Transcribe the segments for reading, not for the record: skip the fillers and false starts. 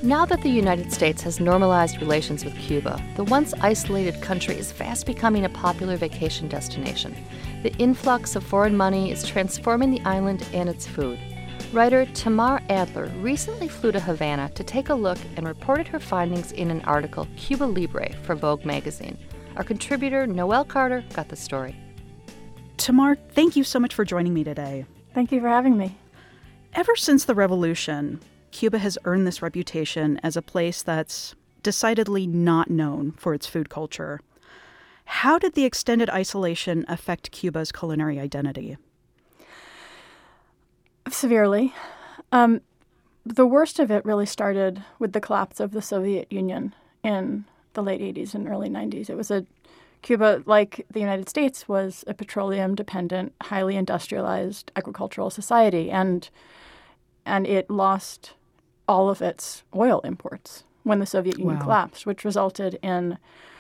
Now that the United States has normalized relations with Cuba, the once isolated country is fast becoming a popular vacation destination. The influx of foreign money is transforming the island and its food. Writer Tamar Adler recently flew to Havana to take a look and reported her findings in an article, Cuba Libre, for Vogue magazine. Our contributor, Noelle Carter, got the story. Tamar, thank you so much for joining me today. Thank you for having me. Ever since the revolution, Cuba has earned this reputation as a place that's decidedly not known for its food culture. How did the extended isolation affect Cuba's culinary identity? Severely. The worst of it really started with the collapse of the Soviet Union in the late 80s and early 90s. Cuba, like the United States, was a petroleum-dependent, highly industrialized agricultural society, and it lost all of its oil imports when the Soviet Union collapsed, which resulted in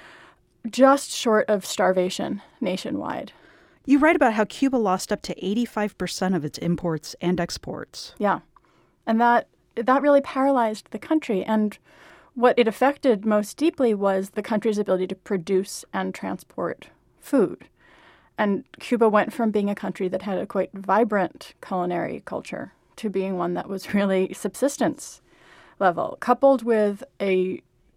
just short of starvation nationwide. You write about how Cuba lost up to 85% of its imports and exports. Yeah. And that really paralyzed the country. And what it affected most deeply was the country's ability to produce and transport food. And Cuba went from being a country that had a quite vibrant culinary culture to being one that was really subsistence level, coupled with a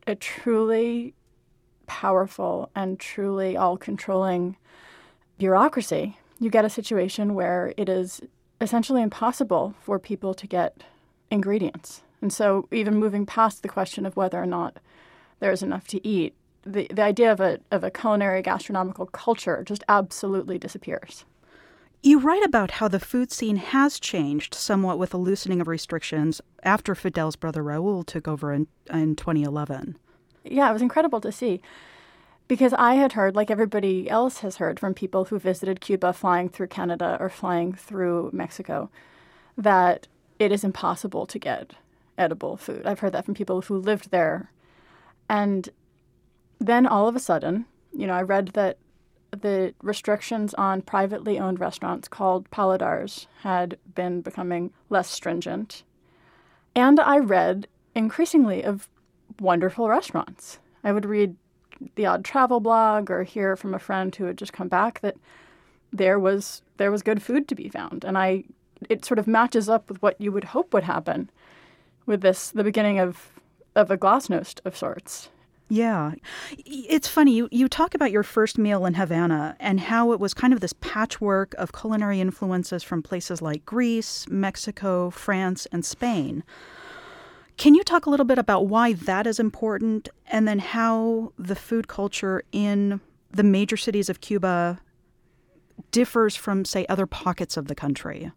truly powerful and truly all-controlling bureaucracy. You get a situation where it is essentially impossible for people to get ingredients. And so even moving past the question of whether or not there's enough to eat, the idea of a culinary gastronomical culture just absolutely disappears. You write about how the food scene has changed somewhat with the loosening of restrictions after Fidel's brother Raul took over in 2011. Yeah, it was incredible to see. Because I had heard, like everybody else has heard from people who visited Cuba flying through Canada or flying through Mexico, that it is impossible to get edible food. I've heard that from people who lived there. And then all of a sudden, I read that the restrictions on privately owned restaurants called paladars had been becoming less stringent. And I read increasingly of wonderful restaurants. I would read the odd travel blog or hear from a friend who had just come back that there was good food to be found. And it sort of matches up with what you would hope would happen with the beginning of a glasnost of sorts. Yeah. It's funny, you talk about your first meal in Havana and how it was kind of this patchwork of culinary influences from places like Greece, Mexico, France, and Spain. Can you talk a little bit about why that is important and then how the food culture in the major cities of Cuba differs from, say, other pockets of the country?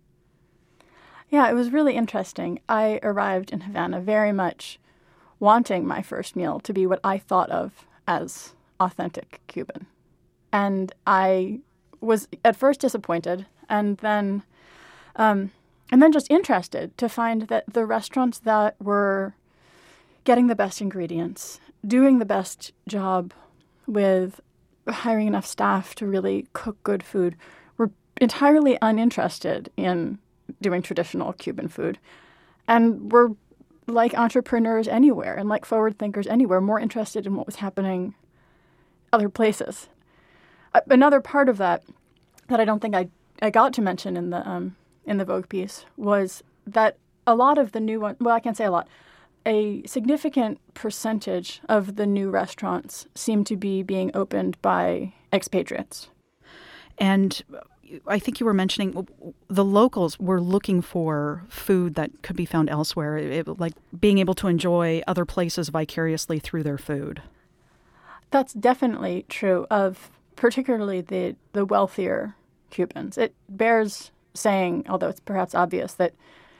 Yeah, it was really interesting. I arrived in Havana very much wanting my first meal to be what I thought of as authentic Cuban. And I was at first disappointed and then just interested to find that the restaurants that were getting the best ingredients, doing the best job with hiring enough staff to really cook good food, were entirely uninterested in doing traditional Cuban food and were, like entrepreneurs anywhere and like forward thinkers anywhere, more interested in what was happening other places. Another part of that I don't think I got to mention in the Vogue piece was that a lot of the new I can't say a lot, a significant percentage of the new restaurants seem to be being opened by expatriates. And I think you were mentioning the locals were looking for food that could be found elsewhere, like being able to enjoy other places vicariously through their food. That's definitely true of particularly the wealthier Cubans. It bears saying, although it's perhaps obvious, that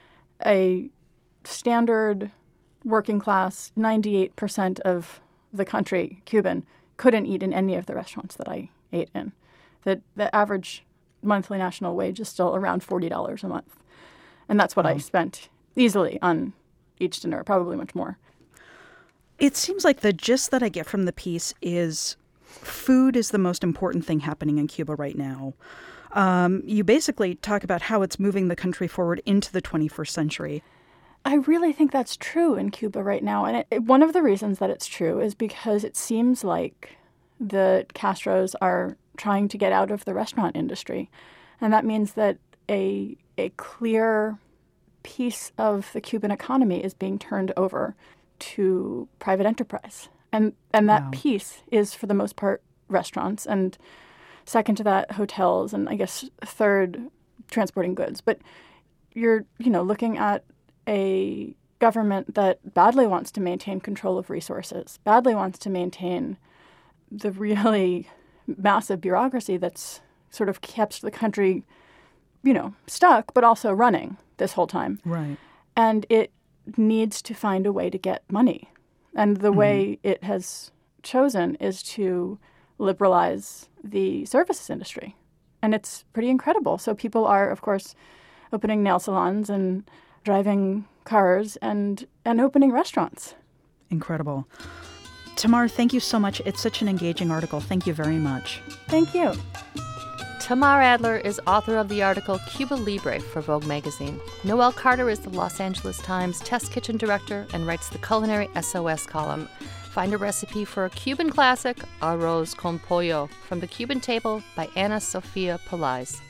a standard working class, 98% of the country Cuban couldn't eat in any of the restaurants that I ate in. The average monthly national wage is still around $40 a month. And that's what I spent easily on each dinner, probably much more. It seems like the gist that I get from the piece is food is the most important thing happening in Cuba right now. You basically talk about how it's moving the country forward into the 21st century. I really think that's true in Cuba right now. And one of the reasons that it's true is because it seems like the Castros are trying to get out of the restaurant industry. And that means that a clear piece of the Cuban economy is being turned over to private enterprise. And that piece is, for the most part, restaurants, and second to that, hotels, and I guess third, transporting goods. But you're, looking at a government that badly wants to maintain control of resources, badly wants to maintain the really massive bureaucracy that's sort of kept the country, stuck, but also running this whole time. Right. And it needs to find a way to get money. And the way it has chosen is to liberalize the services industry. And it's pretty incredible. So people are, of course, opening nail salons and driving cars and opening restaurants. Incredible. Tamar, thank you so much. It's such an engaging article. Thank you very much. Thank you. Tamar Adler is author of the article Cuba Libre for Vogue magazine. Noelle Carter is the Los Angeles Times Test Kitchen director and writes the Culinary SOS column. Find a recipe for a Cuban classic, arroz con pollo, from the Cuban Table by Ana Sofia Pelaez.